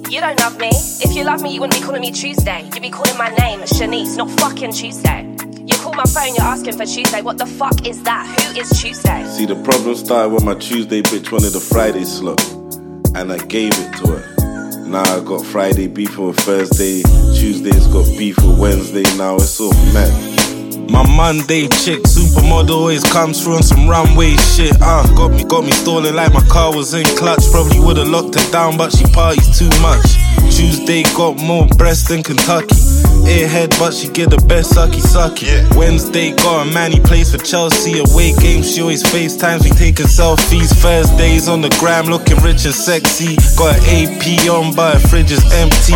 You don't love me. If you love me, you wouldn't be calling me Tuesday. You'd be calling my name Shanice, not fucking Tuesday. You call my phone, you're asking for Tuesday. What the fuck is that? Who is Tuesday? See, the problem started when my Tuesday bitch wanted a Friday slot, and I gave it to her. Now I got Friday beefing with Thursday, Tuesday's got beef with Wednesday. Now it's all mad. My Monday chick, supermodel, always comes through on some runway shit. Got me stalling like my car was in clutch. Probably would've locked her down, but she parties too much. Tuesday got more breasts than Kentucky. Airhead, but she get the best sucky. Yeah. Wednesday got a man, he plays for Chelsea. Away games, she always FaceTimes, we taking selfies. Thursdays on the gram, looking rich and sexy. Got an AP on, but her fridge is empty.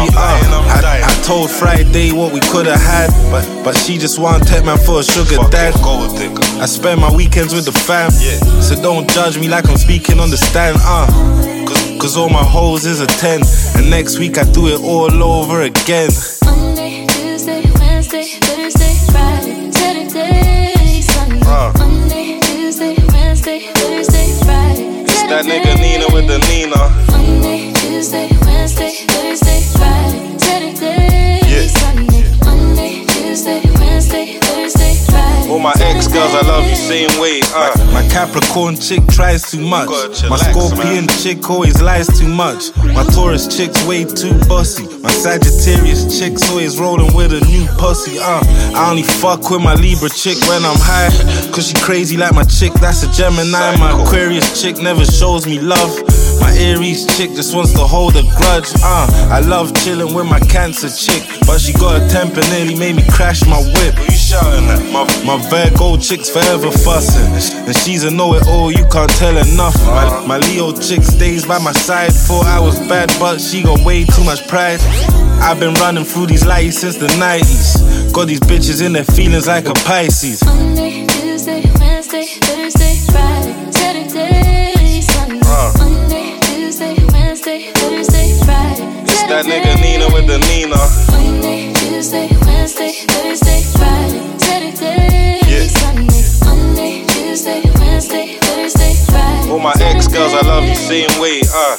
I told Friday what we could've had, but she just want take man for a sugar dad. I spend my weekends with the fam, so don't judge me like I'm speaking on the stand. Cause all my hoes is a 10, and next week I do it all over again. Monday, Tuesday, Wednesday, Thursday, Friday, Saturday, Sunday. Monday, Tuesday, Wednesday, Thursday, Friday, It's that nigga Nina with the Nina. Monday, Tuesday, Wednesday, Thursday, Friday, Saturday, Sunday. Monday, Tuesday, Wednesday, Thursday, Friday. All my ex-girls, I love you same way. My Capricorn chick tries too much. My Scorpion chick always lies too much. My Taurus chick's way too bossy. My Sagittarius chick's always rolling with a new pussy. I only fuck with my Libra chick when I'm high, cause she crazy like my chick, that's a Gemini. My Aquarius chick never shows me love. My Aries chick just wants to hold a grudge. I love chilling with my Cancer chick, but she got a temper, nearly made me crash my whip. Who you shouting at? My Virgo chick's forever fussing, and she's a know-it-all, you can't tell her nothing. My Leo chick stays by my side. Thought I was bad, but she got way too much pride. I've been running through these lights since the 90s. Got these bitches in their feelings like a Pisces. Monday, Tuesday, Wednesday, Thursday, Friday, Saturday, Sunday. Monday, Tuesday, Wednesday, Thursday, Friday. It's that nigga Nina with the Nina. Monday, Tuesday, Wednesday, Thursday, Friday, Saturday, Sunday. Monday, Tuesday, Wednesday, Thursday, Friday. All my ex-girls, I love you same way.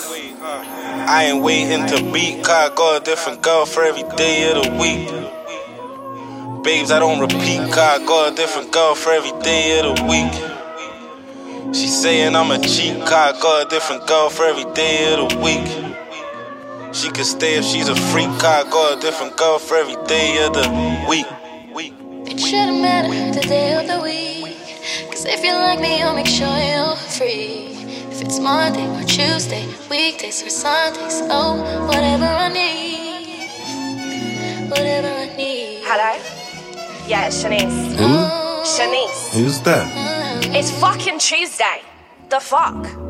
I ain't waiting to beat, cause I got a different girl for every day of the week. Babes, I don't repeat, cause I got a different girl for every day of the week. She saying I'm a cheat, cause I got a different girl for every day of the week. She could stay if she's a freak, cause I got a different girl for every day of the week. It shouldn't matter the day of the week, cause if you like me, I'll make sure you're free. If it's Monday or Tuesday, weekdays or Sundays, oh, whatever I need. Whatever I need. Hello? Yeah, it's Shanice. Who? Shanice. Who's that? It's fucking Tuesday. The fuck?